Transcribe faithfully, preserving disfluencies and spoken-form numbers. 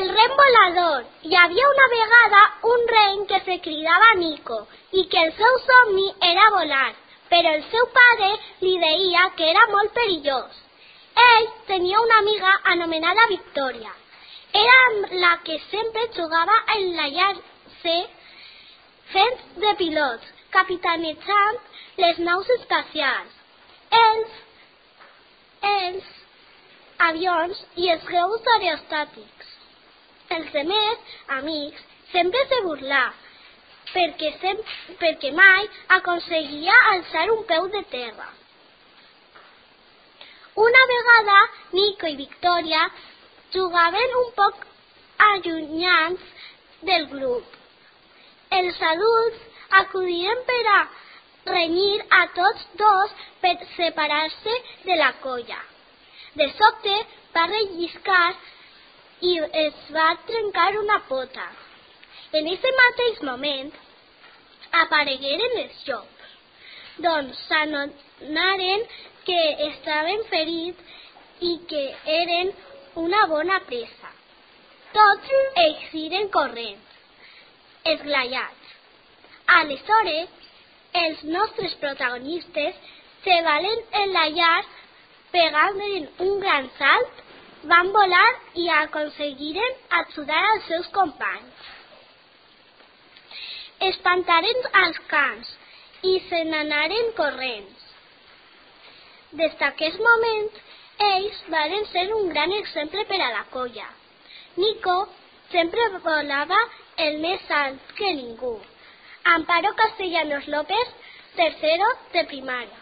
El ren volador. Hi havia una vegada un ren que se cridava Nico i que el seu somni era volar, però el seu pare li deia que era molt perillós. Ell tenia una amiga anomenada Victòria. Era la que sempre jugava a enlaiar-se fent de pilots, capitanejant les naus espacials, els, els avions i els globus aerostàtics. Els demés amics sempre se burlaven perquè, sem perquè mai aconseguia alçar un peu de terra. Una vegada Nico i Victòria jugaven un poc allunyats del grup. Els adults acudiren per a renyir a tots dos per separar-se de la colla. De sobte va relliscar i es va trencar una pota. En aquest mateix moment aparegueren els llops, doncs s'adonaren que estaven ferits i que eren una bona presa. Tots eixiren corrent, esglaiats. Aleshores, els nostres protagonistes se valen enlaiar, pegant un gran salt, van volar i aconseguiren ajudar als seus companys. Espantaren als cans i se n'anaren corrents. Des d'aquest moment, ells varen ser un gran exemple per a la colla. Nico sempre volava el més alt que ningú. Amparo Castellanos López, tercero de primària.